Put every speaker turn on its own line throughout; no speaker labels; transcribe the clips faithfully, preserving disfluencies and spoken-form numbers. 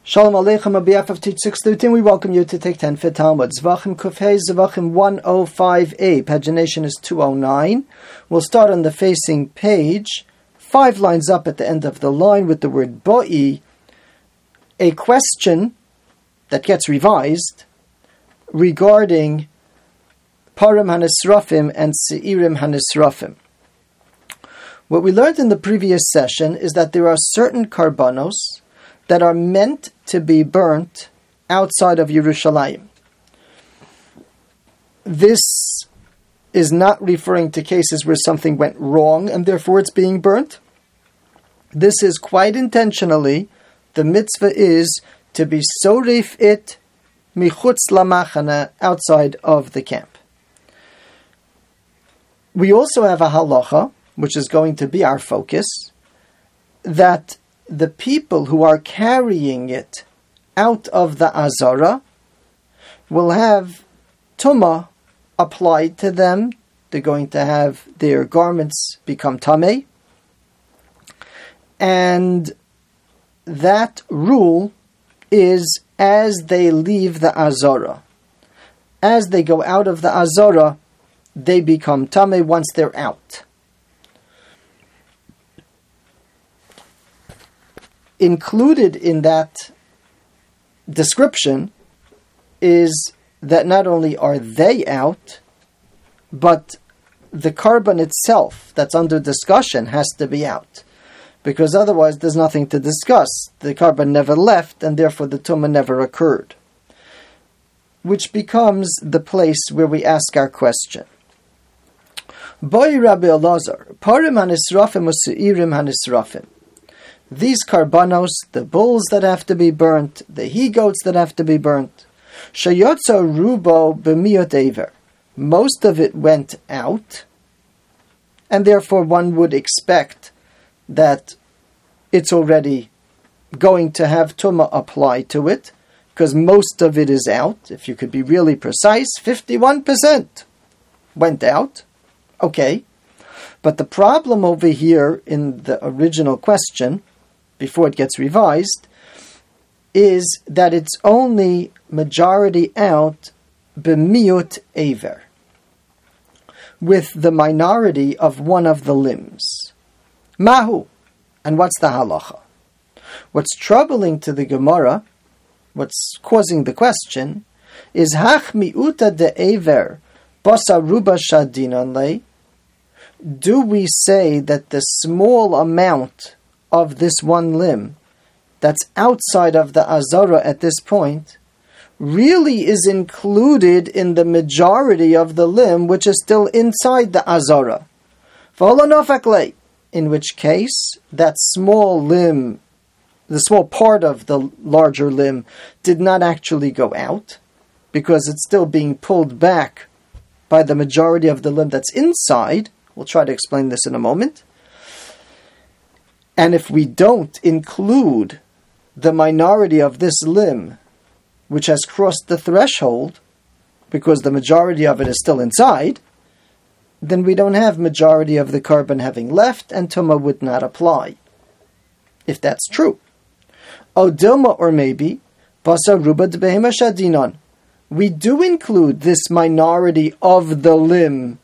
Shalom Aleichem, on behalf of Teach six thirteen, we welcome you to take ten for Talmud. Zvachim Kufhei, Zvachim one oh five a, pagination is two oh nine. We'll start on the facing page, five lines up at the end of the line with the word Bo'i, a question that gets revised regarding Parim HaNisrafim and Seirim HaNisrafim. What we learned in the previous session is that there are certain karbanos that are meant to be burnt outside of Yerushalayim. This is not referring to cases where something went wrong and therefore it's being burnt. This is quite intentionally, the mitzvah is to be sorif it michutz lamachana, outside of the camp. We also have a halacha, which is going to be our focus, that the people who are carrying it out of the Azara will have Tumah applied to them. They're going to have their garments become Tameh. And that rule is as they leave the Azara. As they go out of the Azara, they become Tameh once they're out. Included in that description is that not only are they out, but the carbon itself that's under discussion has to be out. Because otherwise there's nothing to discuss. The carbon never left and therefore the tumah never occurred. Which becomes the place where we ask our question. Boi Rabbi Elazar, Parim HaNisrafim u'Seirim HaNisrafim. These karbanos, the bulls that have to be burnt, the he-goats that have to be burnt, shayotza rubo b'miyot ever. Most of it went out, and therefore one would expect that it's already going to have tumah applied to it, because most of it is out. If you could be really precise, fifty-one percent went out. Okay. But the problem over here in the original question, before it gets revised, is that it's only majority out b'miyut aver, with the minority of one of the limbs. Mahu. And what's the halacha? What's troubling to the Gemara, what's causing the question, is hach miuta de aver basa ruba shadinan le. Do we say that the small amount of this one limb that's outside of the Azara at this point really is included in the majority of the limb which is still inside the Azara? In which case, that small limb, the small part of the larger limb, did not actually go out, because it's still being pulled back by the majority of the limb that's inside. We'll try to explain this in a moment. And if we don't include the minority of this limb, which has crossed the threshold, because the majority of it is still inside, then we don't have majority of the carbon having left, and tumah would not apply. If that's true. O dilma, or maybe, basa ruba de behema shadinon. We do include this minority of the limb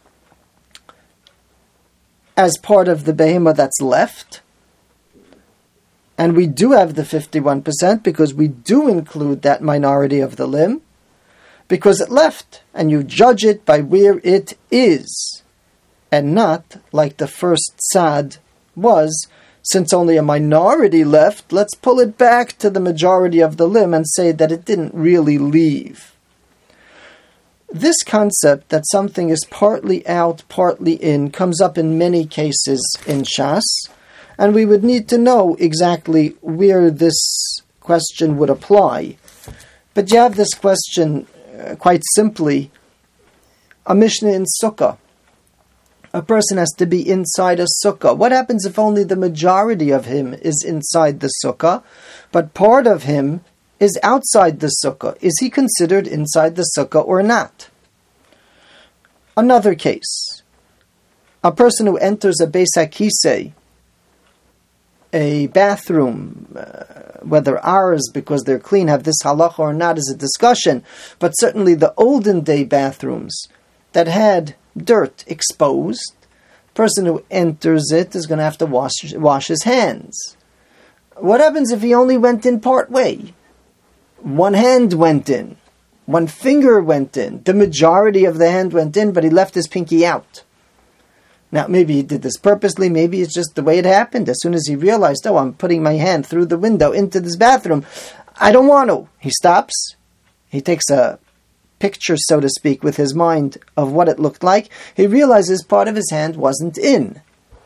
as part of the behema that's left. And we do have the fifty-one percent because we do include that minority of the limb because it left, and you judge it by where it is, and not like the first sad was, since only a minority left, let's pull it back to the majority of the limb and say that it didn't really leave. This concept that something is partly out, partly in, comes up in many cases in Shas, and we would need to know exactly where this question would apply. But you have this question uh, quite simply, a Mishnah in Sukkah. A person has to be inside a Sukkah. What happens if only the majority of him is inside the Sukkah, but part of him is outside the Sukkah? Is he considered inside the Sukkah or not? Another case. A person who enters a Beis HaKisei, a bathroom, uh, whether ours, because they're clean, have this halacha or not is a discussion, but certainly the olden day bathrooms that had dirt exposed, the person who enters it is going to have to wash, wash his hands. What happens if he only went in part way? One hand went in, one finger went in, the majority of the hand went in, but he left his pinky out. Now, maybe he did this purposely, maybe it's just the way it happened. As soon as he realized, oh, I'm putting my hand through the window into this bathroom, I don't want to. He stops, he takes a picture, so to speak, with his mind of what it looked like. He realizes part of his hand wasn't in.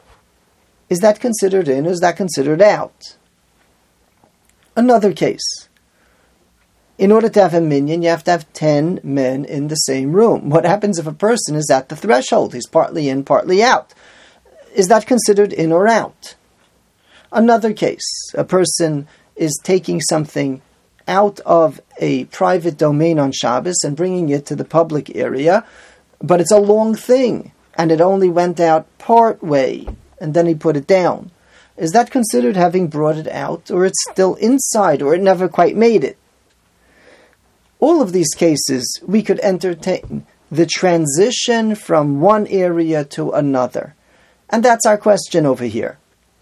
Is that considered in or is that considered out? Another case. In order to have a minyan, you have to have ten men in the same room. What happens if a person is at the threshold? He's partly in, partly out. Is that considered in or out? Another case. A person is taking something out of a private domain on Shabbos and bringing it to the public area, but it's a long thing, and it only went out part way, and then he put it down. Is that considered having brought it out, or it's still inside, or it never quite made it? All of these cases, we could entertain the transition from one area to another. And that's our question over here.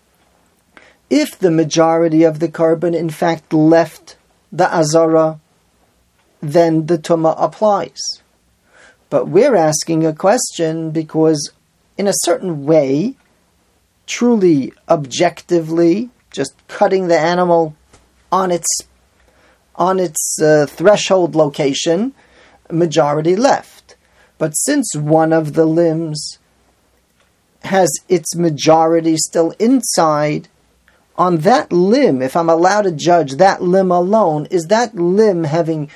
If the majority of the carbon, in fact, left the azara, then the tumah applies. But we're asking a question because, in a certain way, truly objectively, just cutting the animal on its on its uh, threshold location, majority left. But since one of the limbs has its majority still inside, on that limb, if I'm allowed to judge that limb alone, is that limb having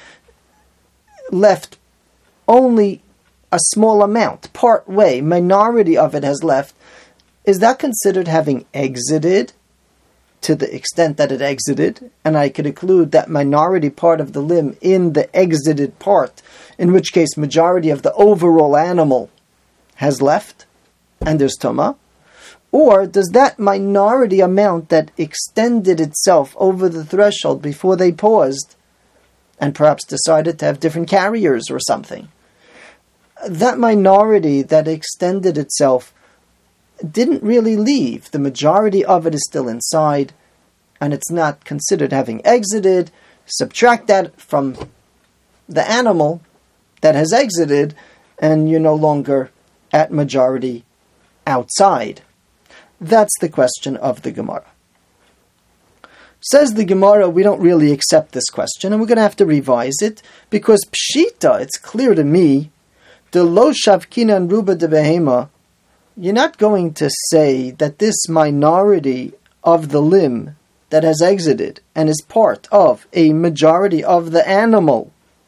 left only a small amount, part way, minority of it has left, is that considered having exited to the extent that it exited? And I could include that minority part of the limb in the exited part, in which case majority of the overall animal has left, and there's tumah. Or does that minority amount that extended itself over the threshold before they paused, and perhaps decided to have different carriers or something, that minority that extended itself didn't really leave. The majority of it is still inside, and it's not considered having exited. Subtract that from the animal that has exited, and you're no longer at majority outside. That's the question of the Gemara. Says the Gemara, we don't really accept this question, and we're going to have to revise it, because pshita, it's clear to me, the lo shavkinan ruba de behema, you're not going to say that this minority of the limb that has exited and is part of a majority of the animal,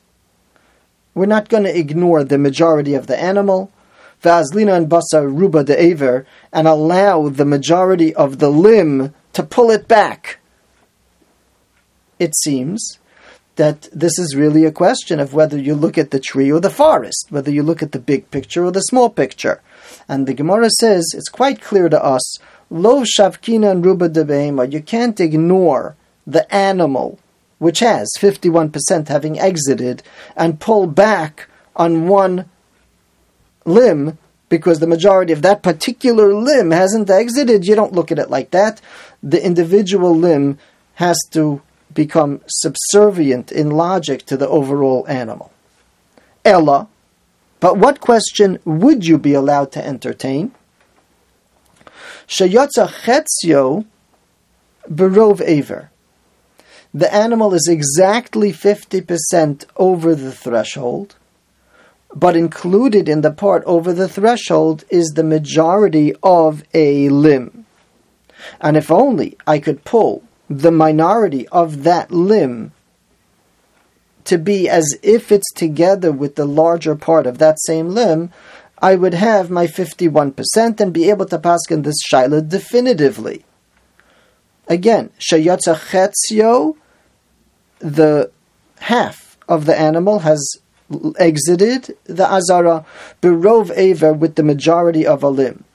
we're not going to ignore the majority of the animal, v'azlina and basa ruba de aver, and allow the majority of the limb to pull it back. It seems that this is really a question of whether you look at the tree or the forest, whether you look at the big picture or the small picture. And the Gemara says, it's quite clear to us, lo shavkina and ruba de behema, you can't ignore the animal, which has fifty-one percent having exited, and pull back on one limb, because the majority of that particular limb hasn't exited. You don't look at it like that. The individual limb has to become subservient in logic to the overall animal. Ella, but what question would you be allowed to entertain? Sheyotza chetzio berov aver. The animal is exactly fifty percent over the threshold, but included in the part over the threshold is the majority of a limb. And if only I could pull the minority of that limb to be as if it's together with the larger part of that same limb, I would have my fifty-one percent and be able to paskin this shaila definitively. Again, sheyotza chetzio, the half of the animal has exited the azara, berov aver, with the majority of a limb.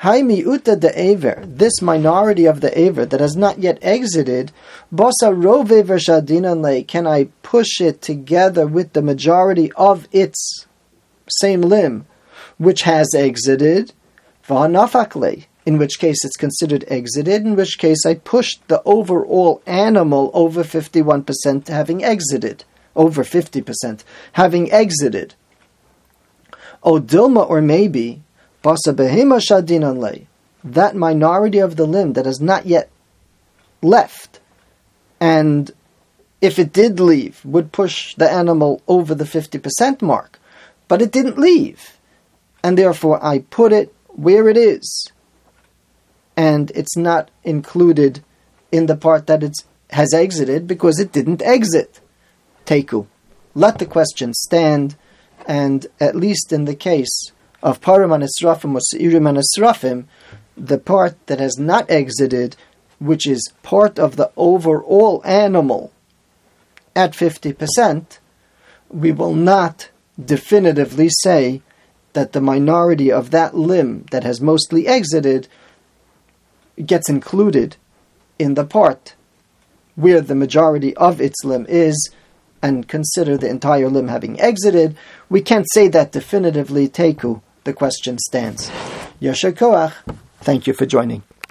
Hai miuta de aver, this minority of the aver that has not yet exited, bosa rove vershadinan le, can I push it together with the majority of its same limb, which has exited, v'hanafakle, in which case it's considered exited, in which case I pushed the overall animal over fifty-one percent having exited, over fifty percent having exited. O dilma, or maybe, basa behema shadinan le, that minority of the limb that has not yet left, and if it did leave, would push the animal over the fifty percent mark, but it didn't leave, and therefore I put it where it is, and it's not included in the part that it has exited because it didn't exit. Teku. Let the question stand, and at least in the case of Parim Anisrafim or Seirim Anisrafim, the part that has not exited, which is part of the overall animal at fifty percent, we will not definitively say that the minority of that limb that has mostly exited gets included in the part where the majority of its limb is, and consider the entire limb having exited. We can't say that definitively. Teku, the question stands. Yasher koach. Thank you for joining.